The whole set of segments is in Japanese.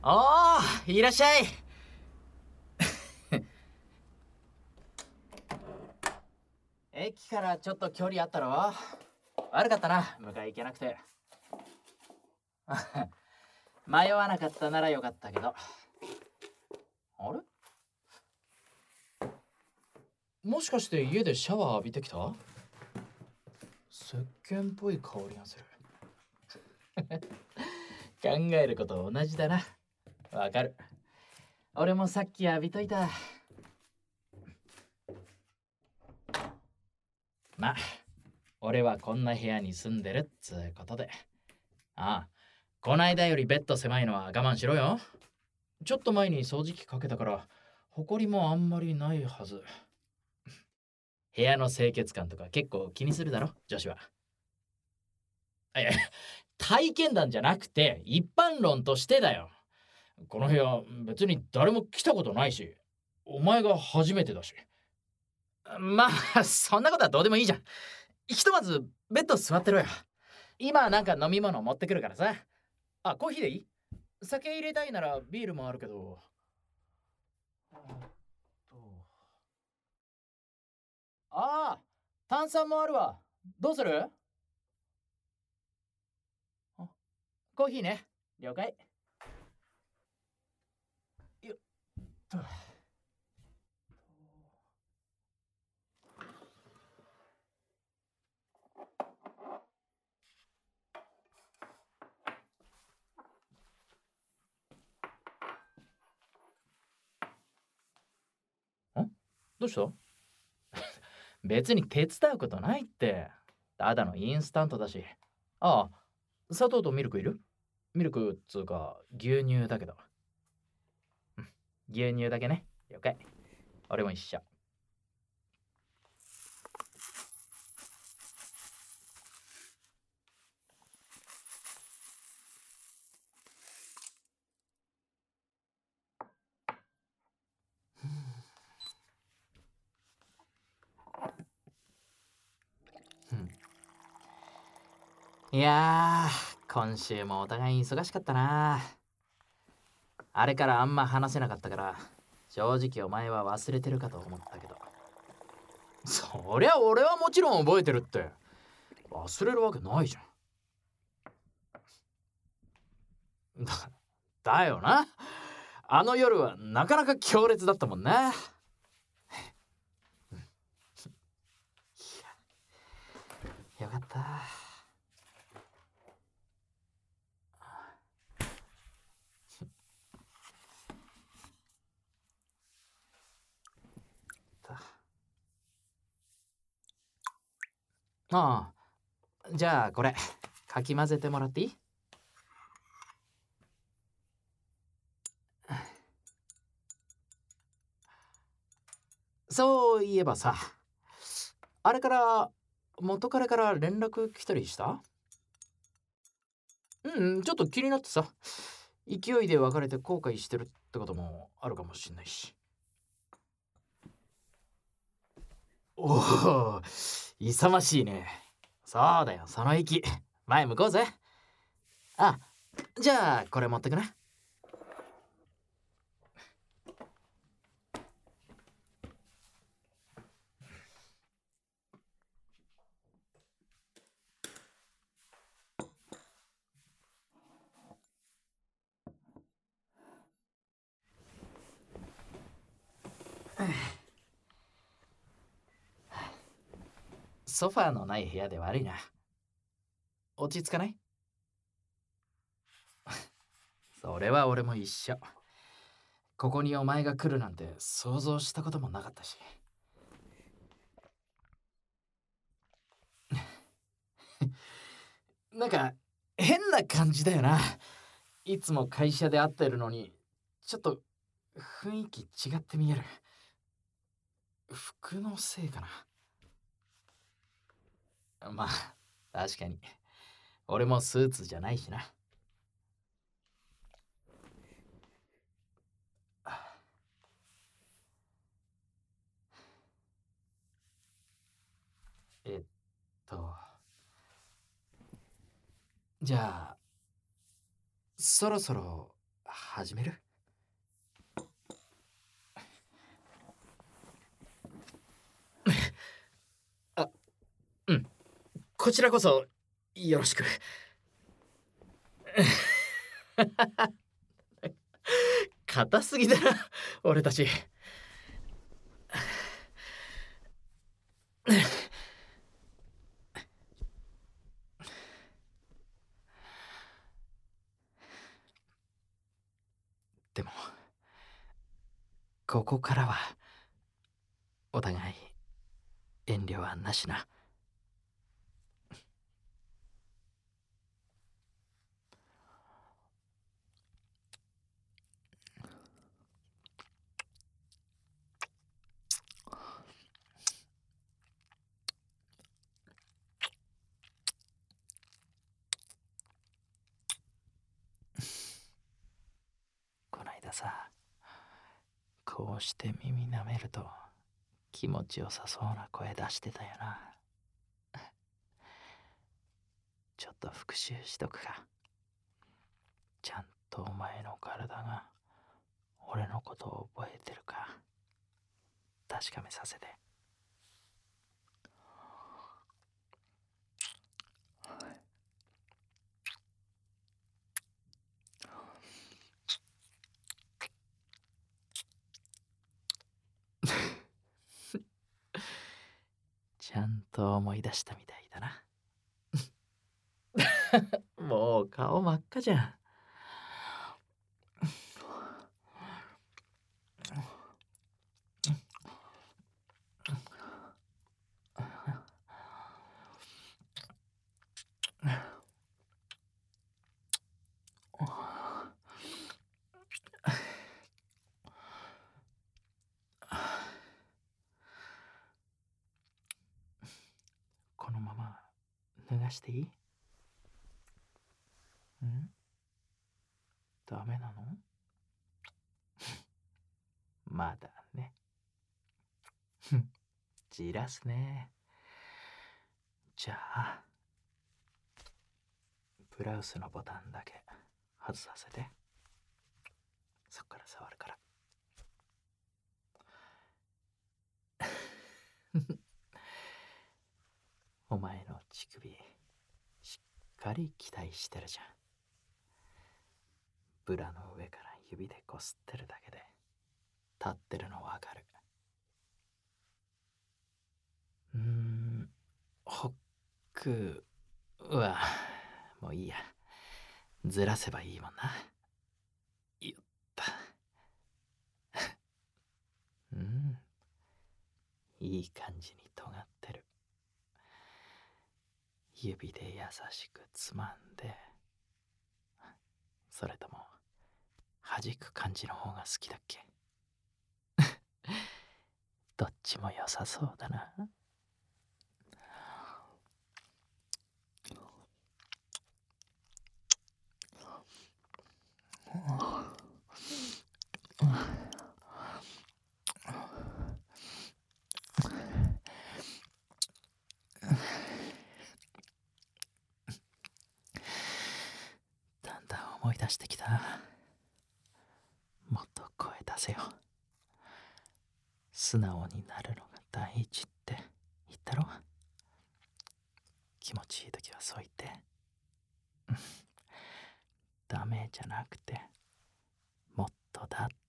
おー、いらっしゃい。駅からちょっと距離あったろ。悪かったな、迎え行けなくて。迷わなかったならよかったけど。あれ、もしかして家でシャワー浴びてきた？石鹸っぽい香りがする。考えること同じだな。わかる。俺もさっき浴びといた。まあ、俺はこんな部屋に住んでるっつうことで。ああ、こないだよりベッド狭いのは我慢しろよ。ちょっと前に掃除機かけたから、埃もあんまりないはず。部屋の清潔感とか結構気にするだろ、女子は。いや、体験談じゃなくて一般論としてだよ。この部屋別に誰も来たことないし、お前が初めてだし。まあそんなことはどうでもいいじゃん。ひとまずベッド座ってろよ。今なんか飲み物持ってくるからさ。あ、コーヒーでいい？酒入れたいならビールもあるけど。ああ、炭酸もあるわ。どうする？コーヒーね。了解。よっと。どうした？別に手伝うことないって。ただのインスタントだし。ああ、砂糖とミルクいる？ミルクっつうか牛乳だけど。牛乳だけね。了解。俺も一緒。いやー、今週もお互い忙しかったな。あれからあんま話せなかったから、正直お前は忘れてるかと思ったけど。そりゃ俺はもちろん覚えてるって。忘れるわけないじゃん。だよな。あの夜はなかなか強烈だったもんな。よかった。ああ、じゃあこれかき混ぜてもらっていい？そういえばさ、あれから元彼から連絡来たりした？ちょっと気になってさ。勢いで別れて後悔してるってこともあるかもしんないし。おお、勇ましいね。そうだよ、その息。前向こうぜ。あ、じゃあこれ持ってくな。ソファーのない部屋で悪いな。落ち着かない？それは俺も一緒。ここにお前が来るなんて想像したこともなかったし。なんか変な感じだよな。いつも会社で会ってるのにちょっと雰囲気違って見える。服のせいかな。まあ確かに俺もスーツじゃないしな。えっとじゃあそろそろ始める？あ、うん。こちらこそよろしく。硬すぎだな、俺たち。でも、ここからはお互い遠慮はなしな。こないださ、こうして耳舐めると気持ちよさそうな声出してたよな。ちょっと復習しとくか。ちゃんとお前の体が俺のことを覚えてるか確かめさせて。ちゃんと思い出したみたいだな。もう顔真っ赤じゃん。このまま脱がしていい？ん？ダメなの？まだね。じらすね。じゃあブラウスのボタンだけ外させて。そっから触るから。お前の乳首しっかり期待してるじゃん。ブラの上から指でこすってるだけで立ってるのわかる。ホックはもういいや。ずらせばいいもんな。よった。いい感じに尖ってる。指で優しくつまんで、それとも弾く感じの方が好きだっけ？どっちも良さそうだな。だんだん思い出してきた。もっと声出せよ。素直になるのが第一って言ったろ。気持ちいい時はそう言って。ダメじゃなくてもっとだって。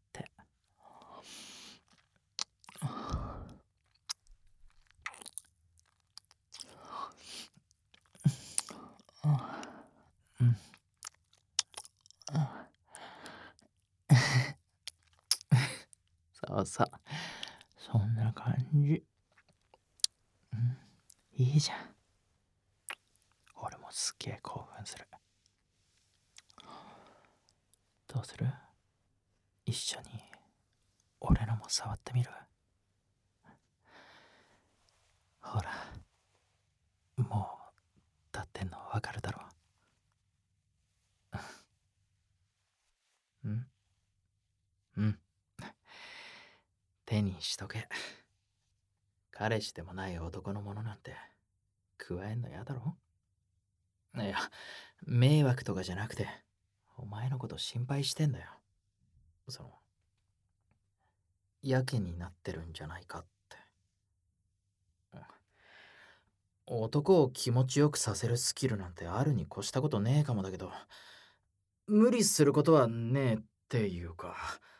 そうそう、そんな感じ。いいじゃん。俺もすっげえ興奮する。どうする？一緒に俺のも触ってみる？ほら、もう立ってんのわかるだろ。手にしとけ。彼氏でもない男のものなんて加えんのやだろ。いや、迷惑とかじゃなくてお前のこと心配してんだよ。 そのやけになってるんじゃないかって。男を気持ちよくさせるスキルなんてあるに越したことねえかもだけど、無理することはねえっていうか。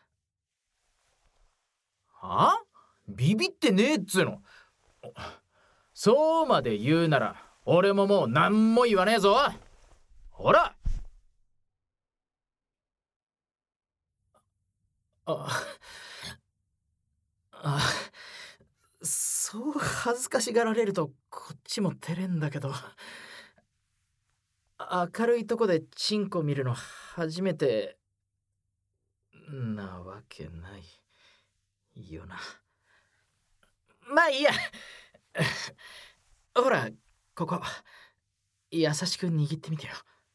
は？ビビってねえっつうの。そうまで言うなら俺ももう何も言わねえぞ。ほら。そう恥ずかしがられるとこっちも照れんだけど、明るいとこでチンコ見るの初めてなわけないよな。まあいいや。ほら、ここ優しく握ってみてよ。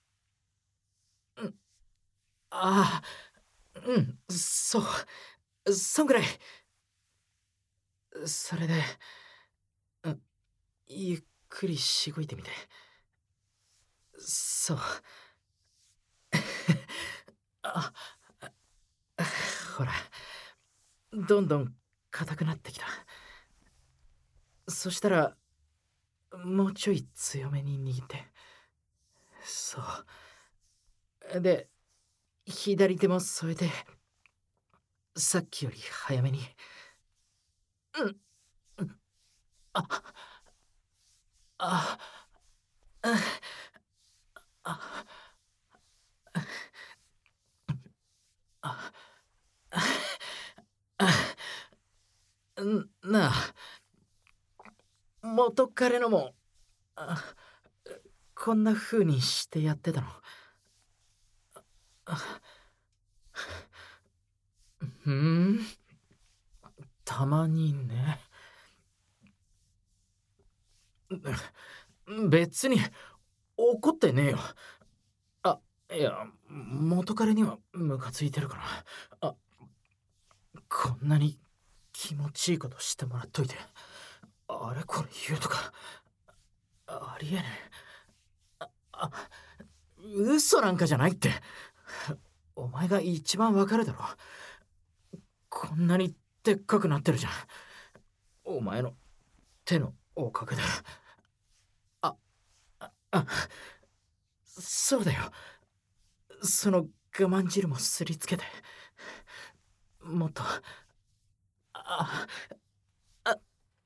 ああ、そんぐらい。それで、ゆっくりしごいてみて。そう。あ、ほら、どんどん硬くなってきた。そしたらもうちょい強めに握って。そうで、左手も添えて、さっきより早めに。あああああなあ、元彼のもこんな風にしてやってたの？ふん、たまにね。別に怒ってねえよ。いや、元彼にはムカついてるから。こんなに気持ちいいことしてもらっといて、あれこれ言うとかありえねえ。嘘なんかじゃないって。お前が一番わかるだろ。こんなにでっかくなってるじゃん。お前の手のおかげで。ああそうだよ。その我慢汁もすりつけて、もっと。ああ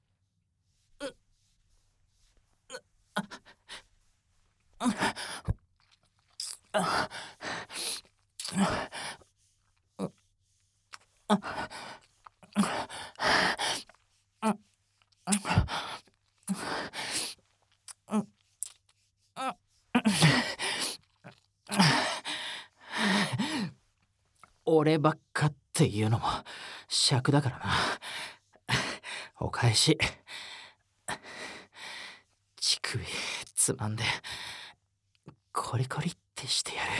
俺ばっかっていうのも尺だからな。お返し。乳首つまんでコリコリってしてや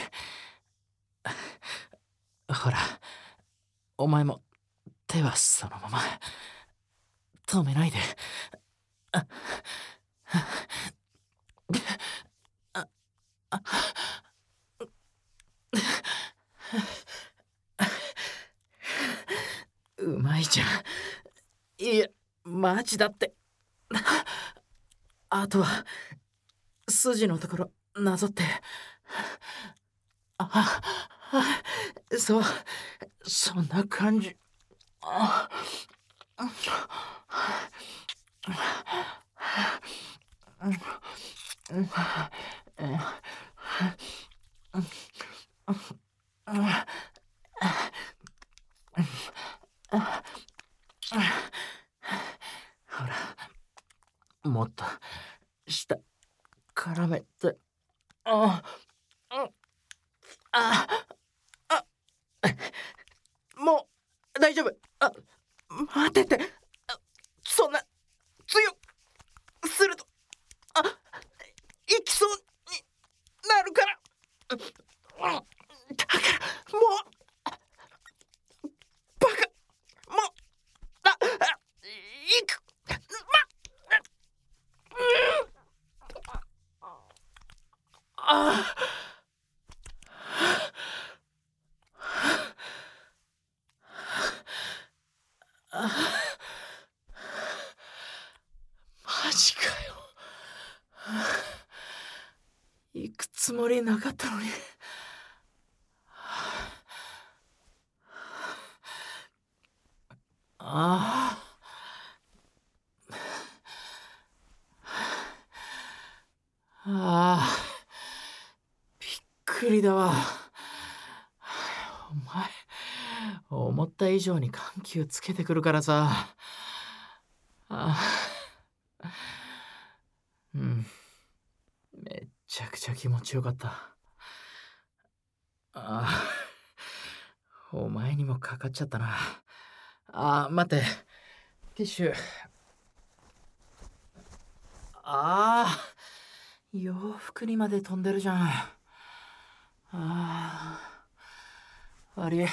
る。ほら、お前も手はそのまま止めないで。うまいじゃん。いや、マジだって。あとは筋のところなぞって。そう、そんな感じ。ほら、もっと下絡めて。ああああもう大丈夫。待ってて。そんな強くすると行きそうになるから。だからもうバカ、もう行く。あつもりなかったのに。ああ、びっくりだわ。お前、思った以上に緩急つけてくるからさ。うん、めっちゃくちゃ気持ちよかった。お前にもかかっちゃったな。待って、ティッシュ。洋服にまで飛んでるじゃん。悪い。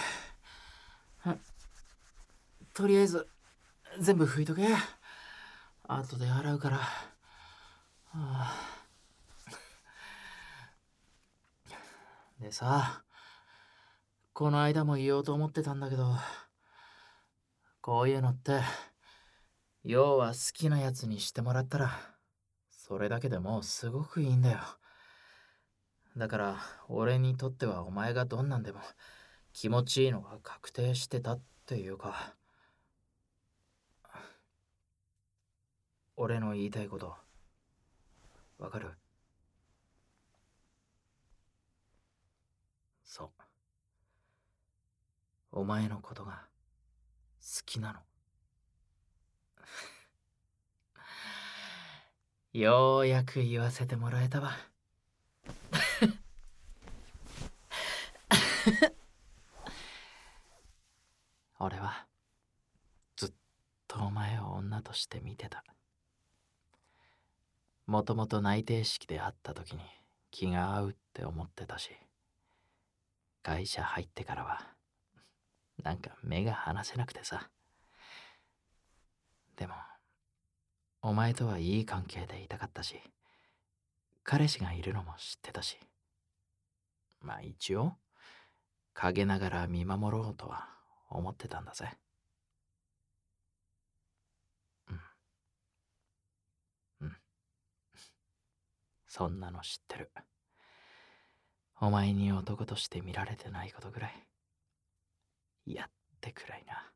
とりあえず全部拭いとけ。後で洗うから。でさ、この間も言おうと思ってたんだけど、こういうのって要は好きなやつにしてもらったらそれだけでもうすごくいいんだよ。だから俺にとってはお前がどんなんでも気持ちいいのが確定してたっていうか、俺の言いたいことわかる？そう、お前のことが好きなの。ようやく言わせてもらえたわ。俺はずっとお前を女として見てた。もともと内定式で会った時に気が合うって思ってたし、会社入ってからはなんか目が離せなくてさ。でもお前とはいい関係でいたかったし、彼氏がいるのも知ってたし、まあ一応陰ながら見守ろうとは思ってたんだぜ。うん、そんなの知ってる。お前に男として見られてないことぐらいやってくらいな。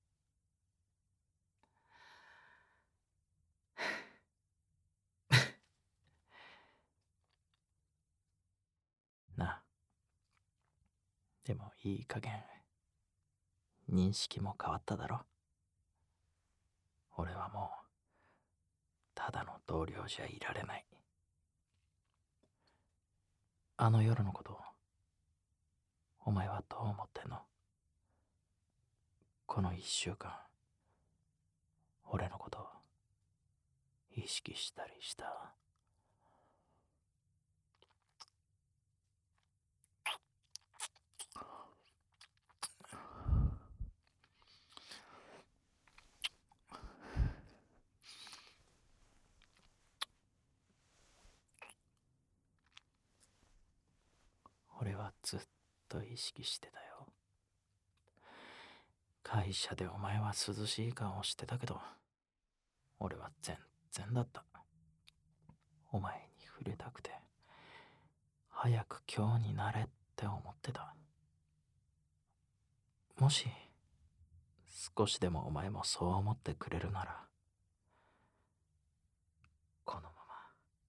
な、でもいい加減認識も変わっただろ。俺はもうただの同僚じゃいられない。あの夜のことお前はどう思ってんの？この1週間俺のこと意識したりした？俺はずっと意識してたよ。会社でお前は涼しい顔してたけど、俺は全然だった。お前に触れたくて早く今日になれって思ってた。もし少しでもお前もそう思ってくれるなら、このまま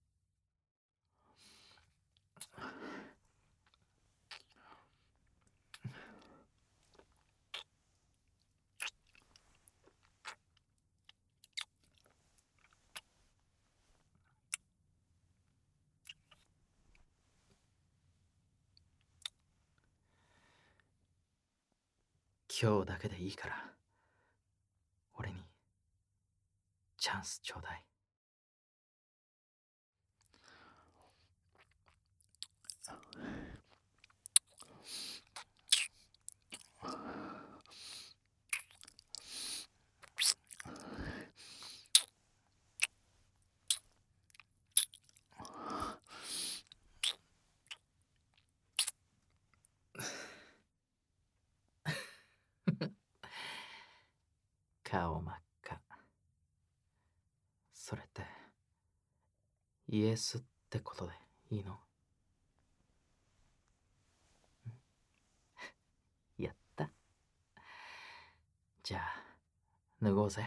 今日だけでいいから俺にチャンスちょうだい。顔真っ赤。それってイエスってことでいいの？ 脱ごうぜ。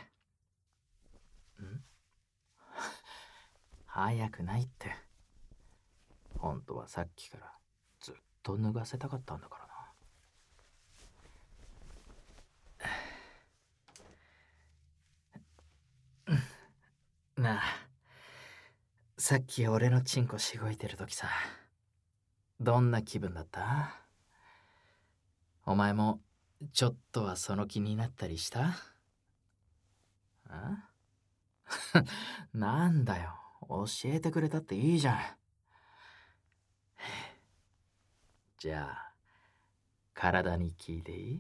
早くないって。本当はさっきからずっと脱がせたかったんだからな。なあ、さっき俺のチンコしごいてるときさ、どんな気分だった？お前もちょっとはその気になったりした？あなんだよ、教えてくれたっていいじゃん。じゃあ、体に聞いていい？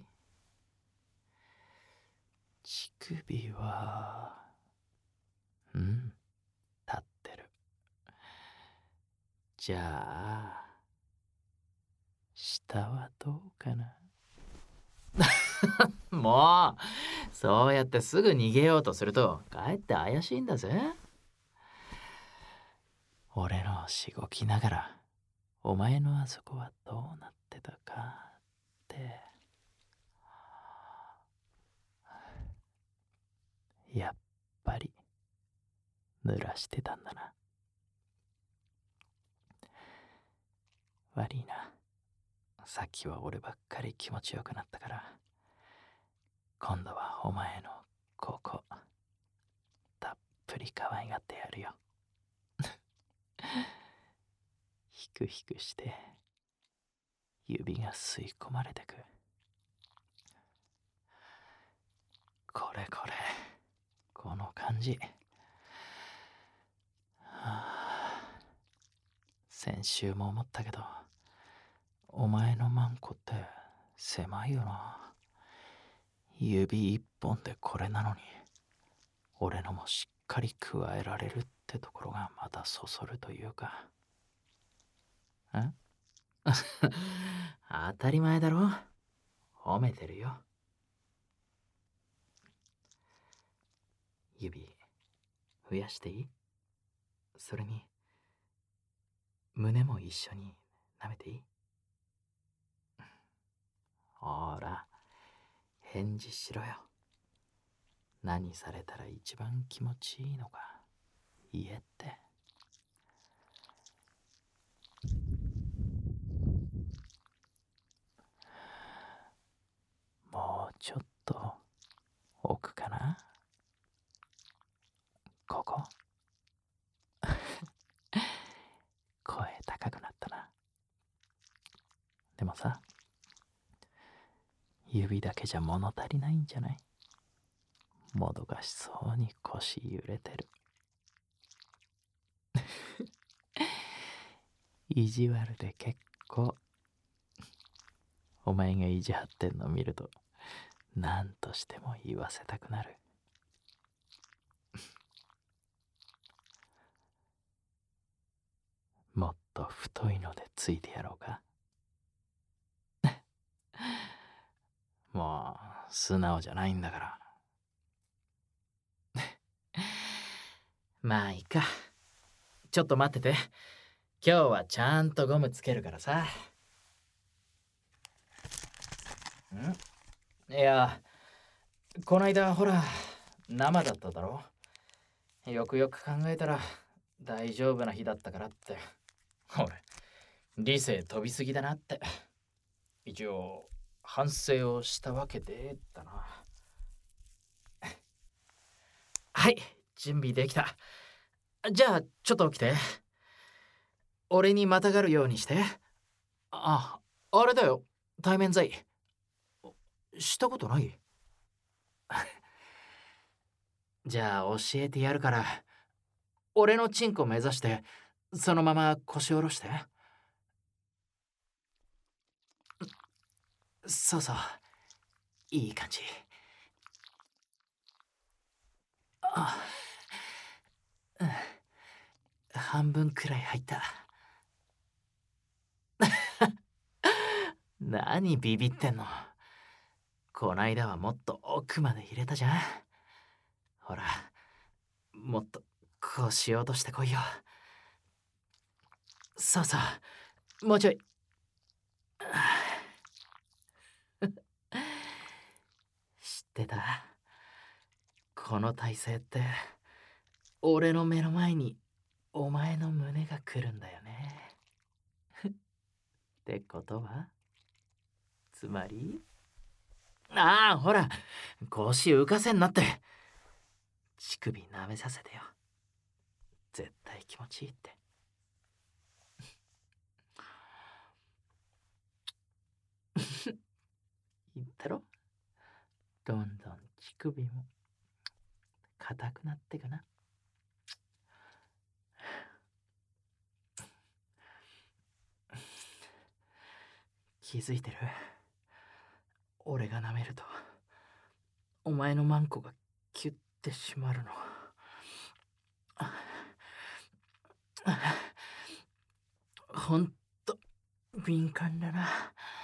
乳首は、立ってる。じゃあ、下はどうかな？もう、そうやってすぐ逃げようとすると、かえって怪しいんだぜ。俺のしごきながら、お前のあそこはどうなってたかって。やっぱり、濡らしてたんだな。悪いな。さっきは俺ばっかり気持ちよくなったから、今度はお前のここ、たっぷり可愛がってやるよ。ひくひくして、指が吸い込まれてく。これこれ、この感じ。先週も思ったけど、お前のマンコって狭いよな。指一本でこれなのに、俺のもしっかり加えられるってところがまたそそるというか。当たり前だろ。褒めてるよ。指増やしていい？それに胸も一緒に舐めていい？ほら、返事しろよ。何されたら一番気持ちいいのか言えって。もうちょっと奥かな？ここ声高くなったな。でもさ、指だけじゃ物足りないんじゃない？もどかしそうに腰揺れてる。意地悪で結構。お前が意地張ってんの見ると何としても言わせたくなる。もっと太いのでついてやろうか？もう素直じゃないんだから。まあいいか。ちょっと待ってて。今日はちゃんとゴムつけるからさ。いや、こないだほら生だっただろ。よくよく考えたら大丈夫な日だったからって。俺理性飛びすぎだなって。一応反省をしたわけでだな。はい、準備できた。じゃあちょっと起きて。俺にまたがるようにして。あれだよ、対面剤。したことない？じゃあ教えてやるから、俺のチンコ目指してそのまま腰下ろして。そうそう、いい感じ。半分くらい入った。何ビビってんの？こないだはもっと奥まで入れたじゃん。ほら、もっと腰落としてこいよ。そうそう、もうちょい。知ってた？ この体勢って俺の目の前にお前の胸が来るんだよね。ってことはつまりほら腰浮かせんなって。乳首舐めさせてよ。絶対気持ちいいって。言ったろ。どんどん乳首も硬くなってくな。気づいてる？俺が舐めるとお前のマンコがキュッて締まるの。ほんと敏感だな。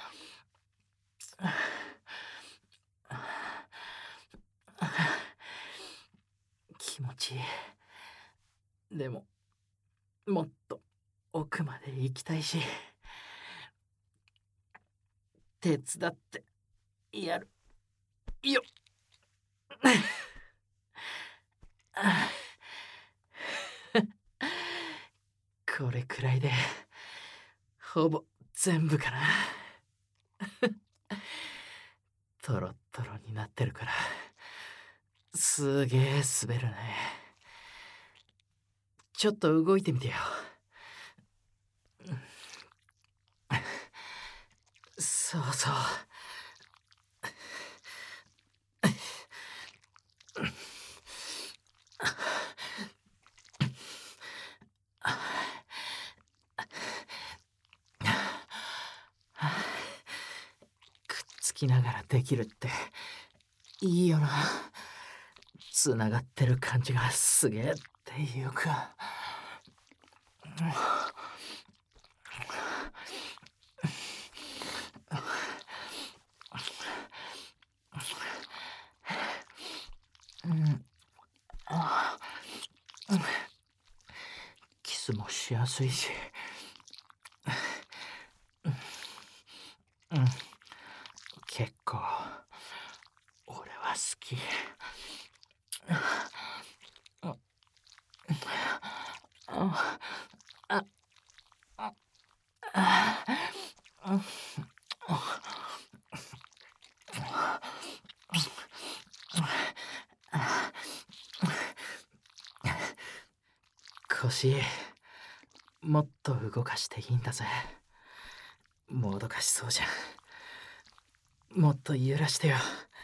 気持ちいい。でももっと奥まで行きたいし、手伝ってやるよ。これくらいでほぼ全部かな。トロットロになってるからすげえ滑るね。ちょっと動いてみてよ。そうそう。くっつきながらできるっていいよな。つながってる感じがすげえっていうか。キスもしやすいし、結構俺は好き。腰もっと動かしていいんだぜ。もどかしそうじゃん。もっと揺らしてよ。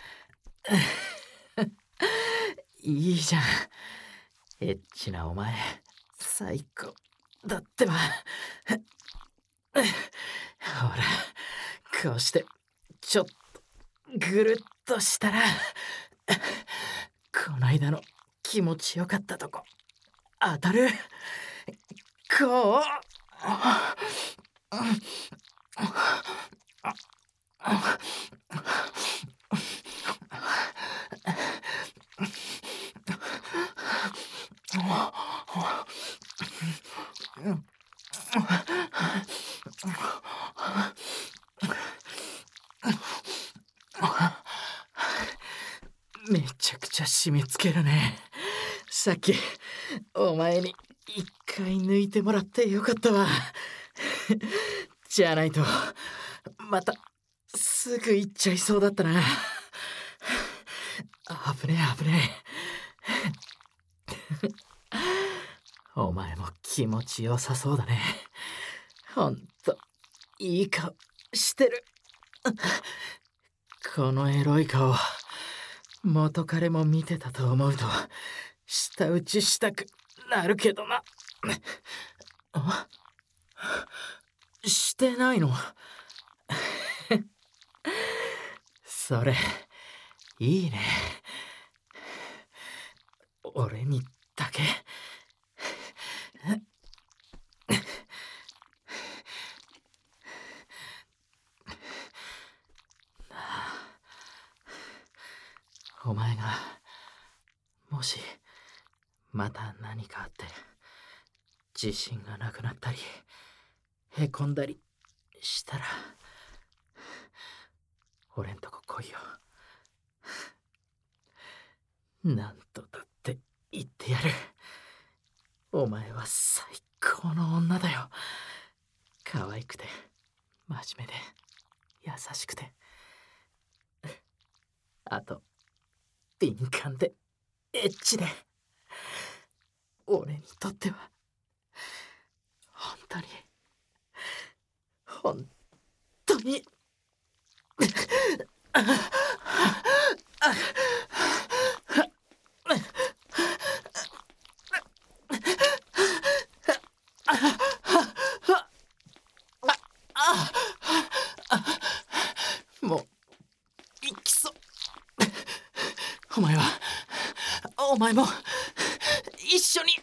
いいじゃん。エッチなお前最高だってば。ほらこうしてちょっとぐるっとしたらこないだの気持ちよかったとこ当たる。こうめちゃくちゃ締め付けるね。さっきお前に一回抜いてもらってよかったわ。じゃないとまたすぐ行っちゃいそうだったな。危ねえ危ねえ。お前も気持ちよさそうだね。ほんといい顔してる。このエロい顔元彼も見てたと思うと舌打ちしたくなるけどな。してないの？それいいね。俺にだけ。お前がもしまた何かあって自信がなくなったりへこんだりしたら俺んとこ来いよ。なんとしくて、あと敏感でエッチで、俺にとっては本当にもう行きそう。お前も一緒に。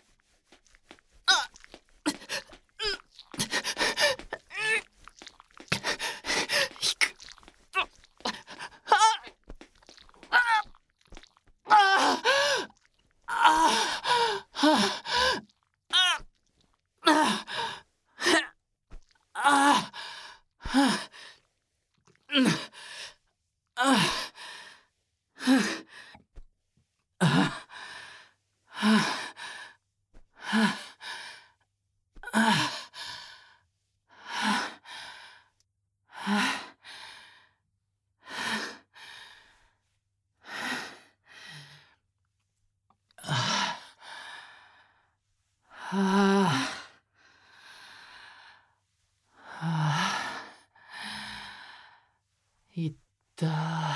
いった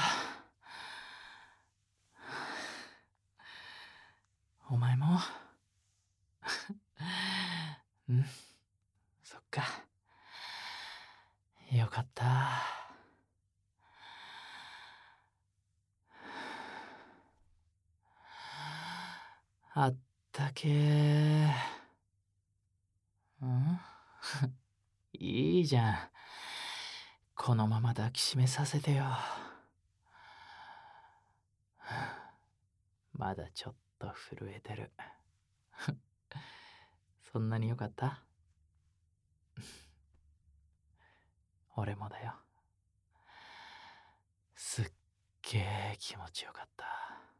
お前もそっか、よかった。あったけー。いいじゃん、このまま抱きしめさせてよ。まだちょっと震えてる。そんなによかった？俺もだよ。すっげー気持ちよかった。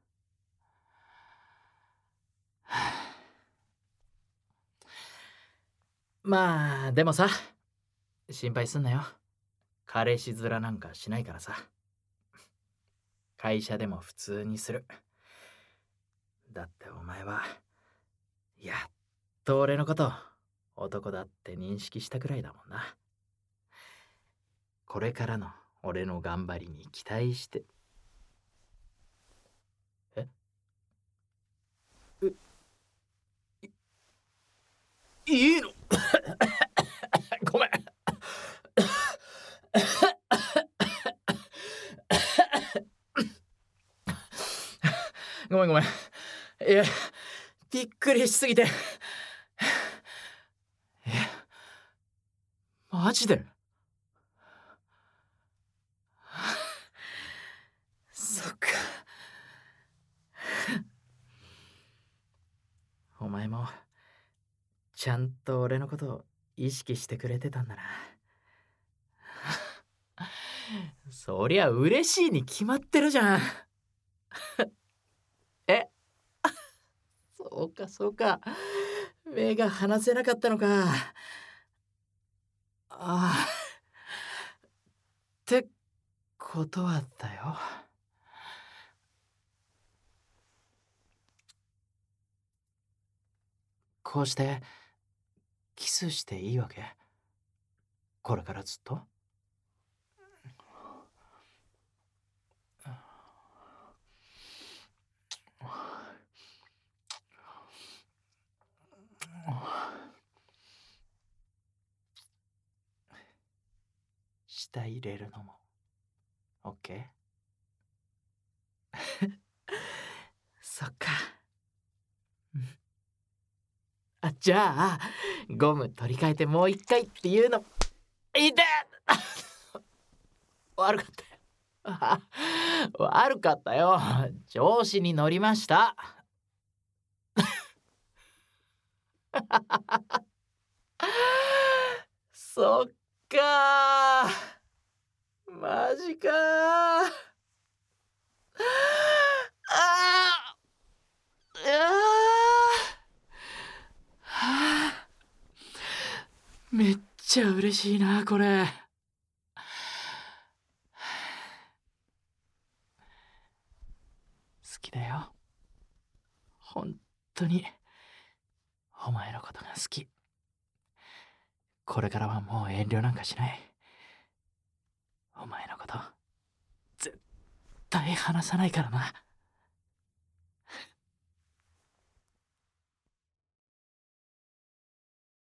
まあでもさ、心配すんなよ。彼氏面なんかしないからさ。会社でも普通にする。だってお前はやっと俺のこと男だって認識したくらいだもんな。これからの俺の頑張りに期待して。いいの？ごめん。ごめん。いや、びっくりしすぎて。マジで？そっか。お前もちゃんと俺のことを意識してくれてたんだな。そりゃ嬉しいに決まってるじゃん。そうか。目が離せなかったのか。ってことはだよ。こうしてキスしていいわけ？これからずっと？舌入れるのも OK？ そっか。じゃあゴム取り替えてもう一回っていうのいて悪かったよ。悪かったよ。調子に乗りました。そっかー、マジかー。めっちゃ嬉しいなこれ。 きだよ。本当にお前のことが好き。これからはもう遠慮なんかしない。お前のこと絶対話さないからな。